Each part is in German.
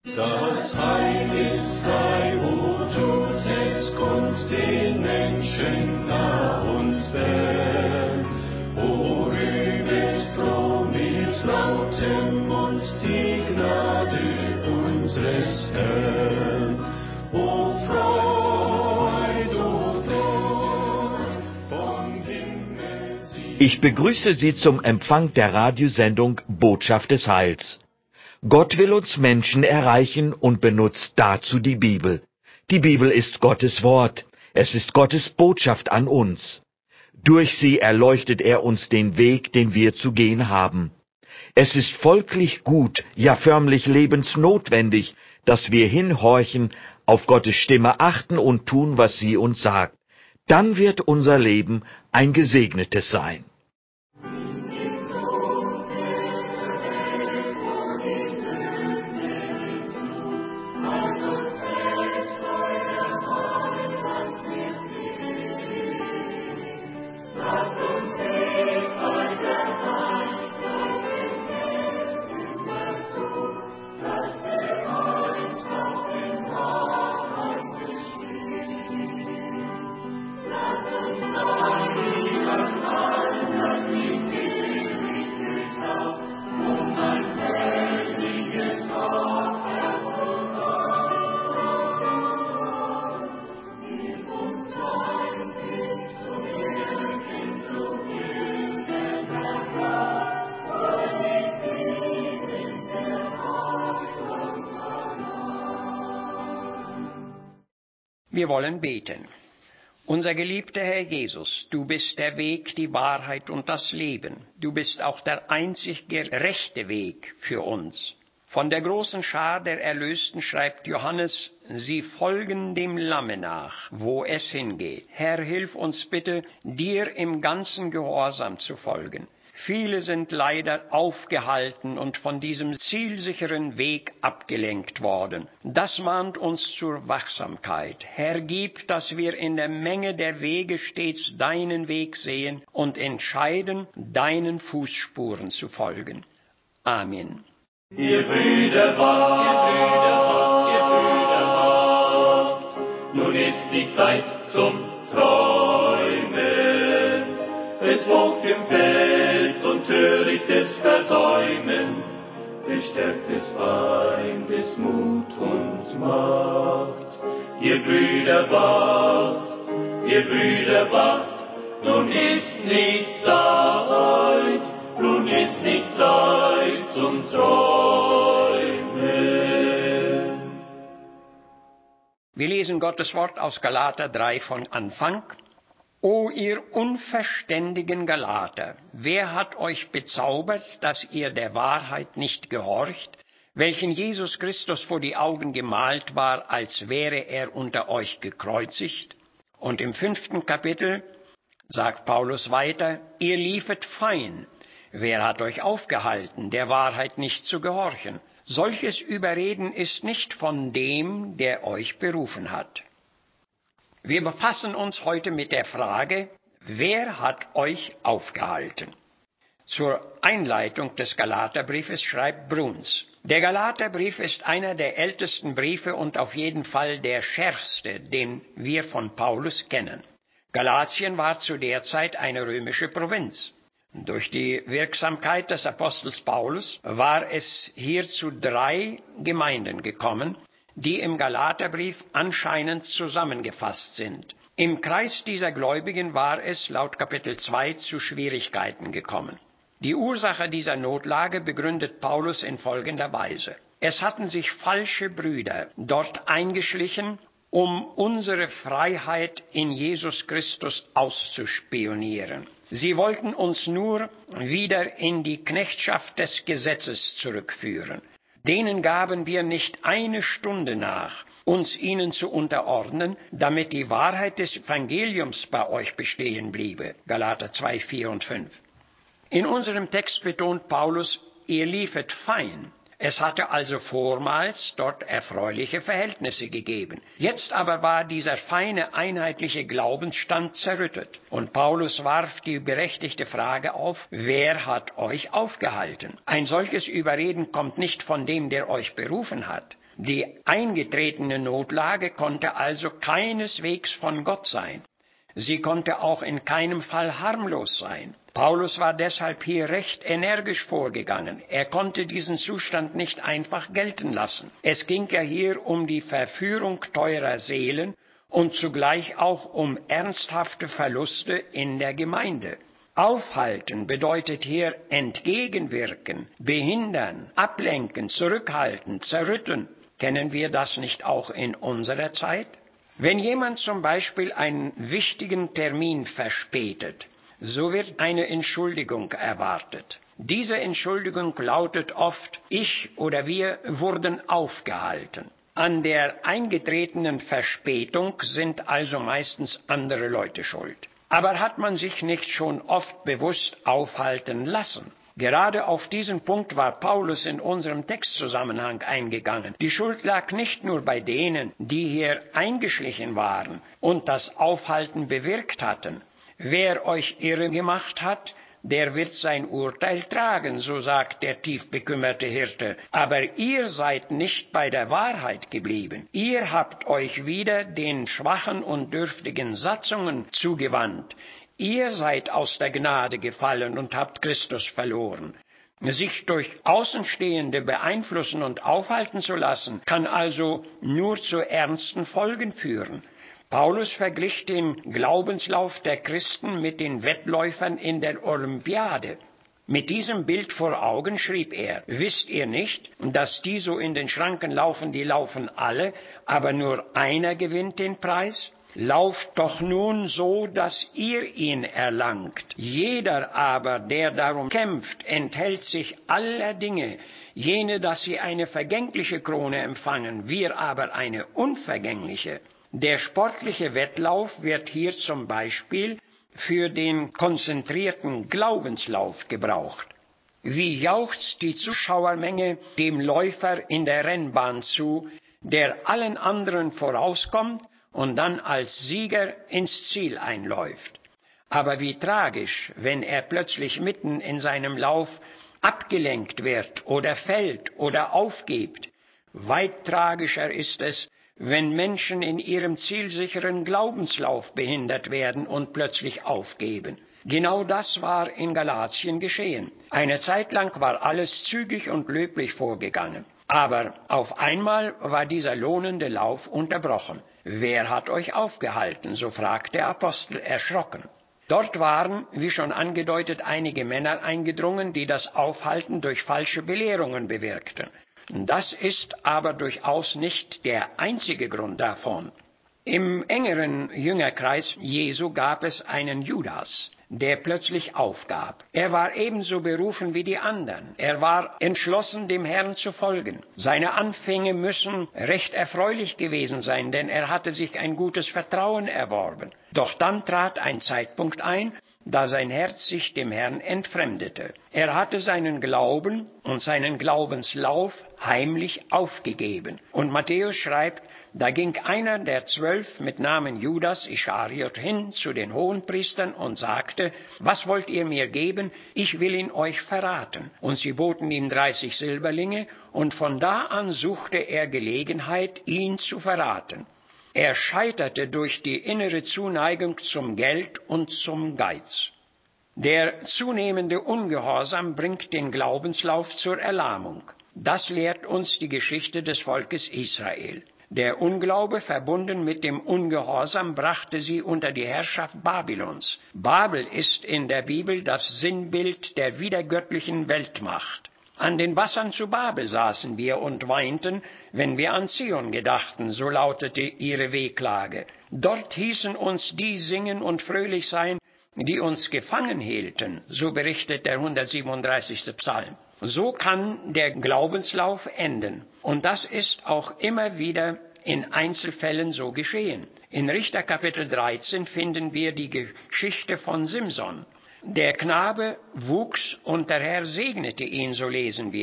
Das Heil ist frei, o tut es kund den Menschen nah und fern. O rühmet froh mit lautem Mund die Gnade unseres Herrn. O Freud vom Himmel sie. Ich begrüße Sie zum Empfang der Radiosendung Botschaft des Heils. Gott will uns Menschen erreichen und benutzt dazu die Bibel. Die Bibel ist Gottes Wort. Es ist Gottes Botschaft an uns. Durch sie erleuchtet er uns den Weg, den wir zu gehen haben. Es ist folglich gut, ja förmlich lebensnotwendig, dass wir hinhorchen, auf Gottes Stimme achten und tun, was sie uns sagt. Dann wird unser Leben ein gesegnetes sein. Wir wollen beten. Unser geliebter Herr Jesus, du bist der Weg, die Wahrheit und das Leben. Du bist auch der einzig gerechte Weg für uns. Von der großen Schar der Erlösten schreibt Johannes, sie folgen dem Lamme nach, wo es hingeht. Herr, hilf uns bitte, dir im ganzen Gehorsam zu folgen. Viele sind leider aufgehalten und von diesem zielsicheren Weg abgelenkt worden. Das mahnt uns zur Wachsamkeit. Herr, gib, dass wir in der Menge der Wege stets deinen Weg sehen und entscheiden, deinen Fußspuren zu folgen. Amen. Ihr Brüder wacht, nun ist die Zeit zum Träumen. Es wogt im Feld und törichtes Versäumen, bestärkt des Feindes Mut und Macht. Ihr Brüder wacht, nun ist nicht Zeit zum Träumen. Wir lesen Gottes Wort aus Galater 3 von Anfang. O ihr unverständigen Galater, wer hat euch bezaubert, dass ihr der Wahrheit nicht gehorcht, welchen Jesus Christus vor die Augen gemalt war, als wäre er unter euch gekreuzigt? Und im 5. Kapitel sagt Paulus weiter, ihr liefet fein. Wer hat euch aufgehalten, der Wahrheit nicht zu gehorchen? Solches Überreden ist nicht von dem, der euch berufen hat. Wir befassen uns heute mit der Frage, wer hat euch aufgehalten? Zur Einleitung des Galaterbriefes schreibt Bruns, der Galaterbrief ist einer der ältesten Briefe und auf jeden Fall der schärfste, den wir von Paulus kennen. Galatien war zu der Zeit eine römische Provinz. Durch die Wirksamkeit des Apostels Paulus war es hier zu 3 Gemeinden gekommen, die im Galaterbrief anscheinend zusammengefasst sind. Im Kreis dieser Gläubigen war es laut Kapitel 2 zu Schwierigkeiten gekommen. Die Ursache dieser Notlage begründet Paulus in folgender Weise. Es hatten sich falsche Brüder dort eingeschlichen, um unsere Freiheit in Jesus Christus auszuspionieren. Sie wollten uns nur wieder in die Knechtschaft des Gesetzes zurückführen. Denen gaben wir nicht eine Stunde nach, uns ihnen zu unterordnen, damit die Wahrheit des Evangeliums bei euch bestehen bliebe. Galater 2, 4 und 5. In unserem Text betont Paulus, ihr liefet fein. Es hatte also vormals dort erfreuliche Verhältnisse gegeben. Jetzt aber war dieser feine, einheitliche Glaubensstand zerrüttet. Und Paulus warf die berechtigte Frage auf, wer hat euch aufgehalten? Ein solches Überreden kommt nicht von dem, der euch berufen hat. Die eingetretene Notlage konnte also keineswegs von Gott sein. Sie konnte auch in keinem Fall harmlos sein. Paulus war deshalb hier recht energisch vorgegangen. Er konnte diesen Zustand nicht einfach gelten lassen. Es ging ja hier um die Verführung teurer Seelen und zugleich auch um ernsthafte Verluste in der Gemeinde. Aufhalten bedeutet hier entgegenwirken, behindern, ablenken, zurückhalten, zerrütten. Kennen wir das nicht auch in unserer Zeit? Wenn jemand zum Beispiel einen wichtigen Termin verspätet, so wird eine Entschuldigung erwartet. Diese Entschuldigung lautet oft, ich oder wir wurden aufgehalten. An der eingetretenen Verspätung sind also meistens andere Leute schuld. Aber hat man sich nicht schon oft bewusst aufhalten lassen? Gerade auf diesen Punkt war Paulus in unserem Textzusammenhang eingegangen. Die Schuld lag nicht nur bei denen, die hier eingeschlichen waren und das Aufhalten bewirkt hatten. Wer euch irre gemacht hat, der wird sein Urteil tragen, so sagt der tief bekümmerte Hirte. Aber ihr seid nicht bei der Wahrheit geblieben. Ihr habt euch wieder den schwachen und dürftigen Satzungen zugewandt. Ihr seid aus der Gnade gefallen und habt Christus verloren. Sich durch Außenstehende beeinflussen und aufhalten zu lassen, kann also nur zu ernsten Folgen führen. Paulus verglich den Glaubenslauf der Christen mit den Wettläufern in der Olympiade. Mit diesem Bild vor Augen schrieb er, wisst ihr nicht, dass die so in den Schranken laufen, die laufen alle, aber nur einer gewinnt den Preis? Lauft doch nun so, dass ihr ihn erlangt. Jeder aber, der darum kämpft, enthält sich aller Dinge, jene, dass sie eine vergängliche Krone empfangen, wir aber eine unvergängliche. Der sportliche Wettlauf wird hier zum Beispiel für den konzentrierten Glaubenslauf gebraucht. Wie jauchzt die Zuschauermenge dem Läufer in der Rennbahn zu, der allen anderen vorauskommt und dann als Sieger ins Ziel einläuft. Aber wie tragisch, wenn er plötzlich mitten in seinem Lauf abgelenkt wird oder fällt oder aufgibt. Weit tragischer ist es, wenn Menschen in ihrem zielsicheren Glaubenslauf behindert werden und plötzlich aufgeben. Genau das war in Galatien geschehen. Eine Zeit lang war alles zügig und löblich vorgegangen. Aber auf einmal war dieser lohnende Lauf unterbrochen. Wer hat euch aufgehalten? So fragt der Apostel erschrocken. Dort waren, wie schon angedeutet, einige Männer eingedrungen, die das Aufhalten durch falsche Belehrungen bewirkten. Das ist aber durchaus nicht der einzige Grund davon. Im engeren Jüngerkreis Jesu gab es einen Judas, der plötzlich aufgab. Er war ebenso berufen wie die anderen. Er war entschlossen, dem Herrn zu folgen. Seine Anfänge müssen recht erfreulich gewesen sein, denn er hatte sich ein gutes Vertrauen erworben. Doch dann trat ein Zeitpunkt ein, da sein Herz sich dem Herrn entfremdete. Er hatte seinen Glauben und seinen Glaubenslauf heimlich aufgegeben. Und Matthäus schreibt, da ging einer der 12 mit Namen Judas Ischariot hin zu den Hohenpriestern und sagte, was wollt ihr mir geben? Ich will ihn euch verraten. Und sie boten ihm 30 Silberlinge, und von da an suchte er Gelegenheit, ihn zu verraten. Er scheiterte durch die innere Zuneigung zum Geld und zum Geiz. Der zunehmende Ungehorsam bringt den Glaubenslauf zur Erlahmung. Das lehrt uns die Geschichte des Volkes Israel. Der Unglaube verbunden mit dem Ungehorsam brachte sie unter die Herrschaft Babylons. Babel ist in der Bibel das Sinnbild der wiedergöttlichen Weltmacht. An den Wassern zu Babel saßen wir und weinten, wenn wir an Zion gedachten, so lautete ihre Wehklage. Dort hießen uns die singen und fröhlich sein, die uns gefangen hielten, so berichtet der 137. Psalm. So kann der Glaubenslauf enden. Und das ist auch immer wieder in Einzelfällen so geschehen. In Richter Kapitel 13 finden wir die Geschichte von Simson. Der Knabe wuchs und der Herr segnete ihn, so lesen wir.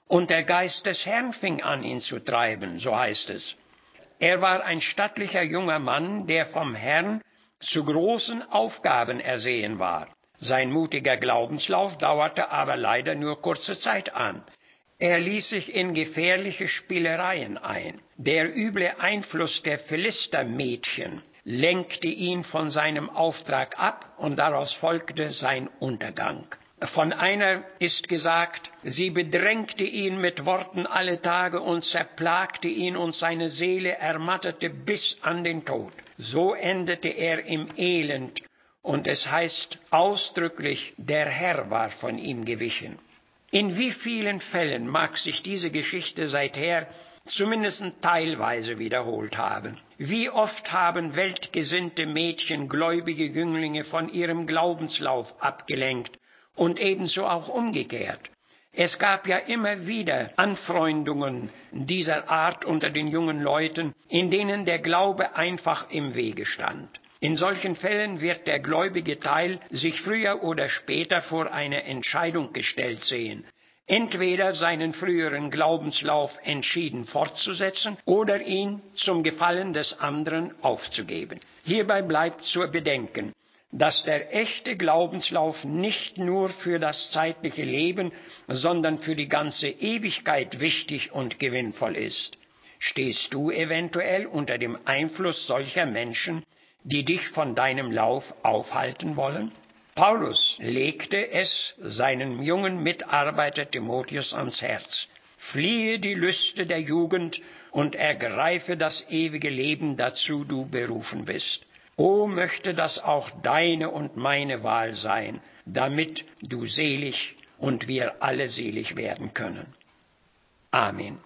Und der Geist des Herrn fing an, ihn zu treiben, so heißt es. Er war ein stattlicher junger Mann, der vom Herrn zu großen Aufgaben ersehen war. Sein mutiger Glaubenslauf dauerte aber leider nur kurze Zeit an. Er ließ sich in gefährliche Spielereien ein. Der üble Einfluss der Philistermädchen lenkte ihn von seinem Auftrag ab und daraus folgte sein Untergang. Von einer ist gesagt, sie bedrängte ihn mit Worten alle Tage und zerplagte ihn und seine Seele ermattete bis an den Tod. So endete er im Elend und es heißt ausdrücklich, der Herr war von ihm gewichen. In wie vielen Fällen mag sich diese Geschichte seither zumindest teilweise wiederholt haben? Wie oft haben weltgesinnte Mädchen gläubige Jünglinge von ihrem Glaubenslauf abgelenkt und ebenso auch umgekehrt. Es gab ja immer wieder Anfreundungen dieser Art unter den jungen Leuten, in denen der Glaube einfach im Wege stand. In solchen Fällen wird der gläubige Teil sich früher oder später vor eine Entscheidung gestellt sehen, entweder seinen früheren Glaubenslauf entschieden fortzusetzen oder ihn zum Gefallen des anderen aufzugeben. Hierbei bleibt zu bedenken, dass der echte Glaubenslauf nicht nur für das zeitliche Leben, sondern für die ganze Ewigkeit wichtig und gewinnvoll ist. Stehst du eventuell unter dem Einfluss solcher Menschen, die dich von deinem Lauf aufhalten wollen? Paulus legte es seinem jungen Mitarbeiter Timotheus ans Herz. Fliehe die Lüste der Jugend und ergreife das ewige Leben, dazu du berufen bist. O, möchte das auch deine und meine Wahl sein, damit du selig und wir alle selig werden können. Amen.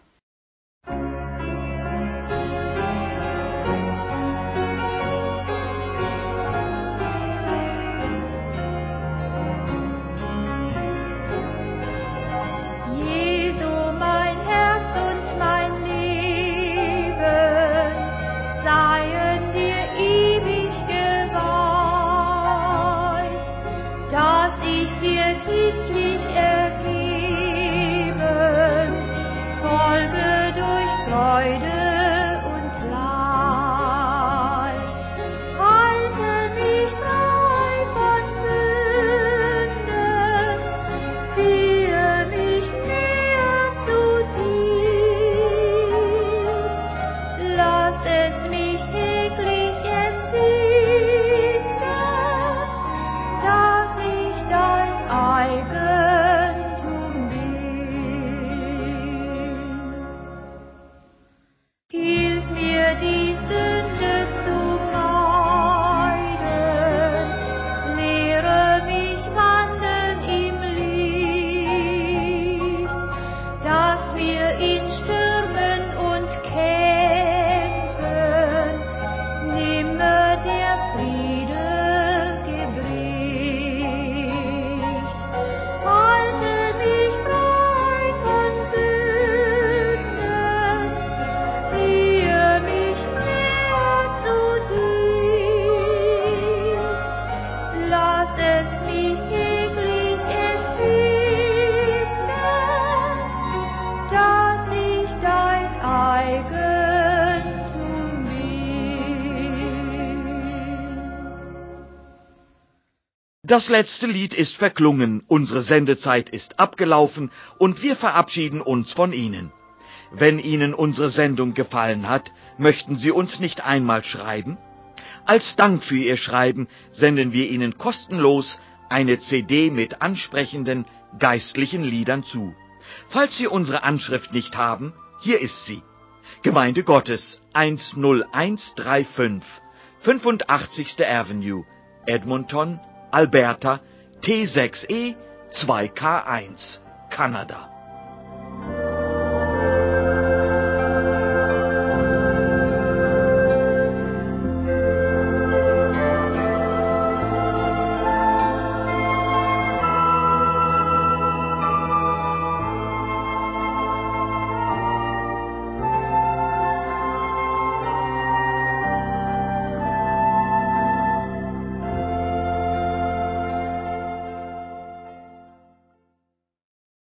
Das letzte Lied ist verklungen, unsere Sendezeit ist abgelaufen und wir verabschieden uns von Ihnen. Wenn Ihnen unsere Sendung gefallen hat, möchten Sie uns nicht einmal schreiben? Als Dank für Ihr Schreiben senden wir Ihnen kostenlos eine CD mit ansprechenden geistlichen Liedern zu. Falls Sie unsere Anschrift nicht haben, hier ist sie. Gemeinde Gottes 10135, 85. Avenue, Edmonton, Alberta, T6E 2K1, Kanada.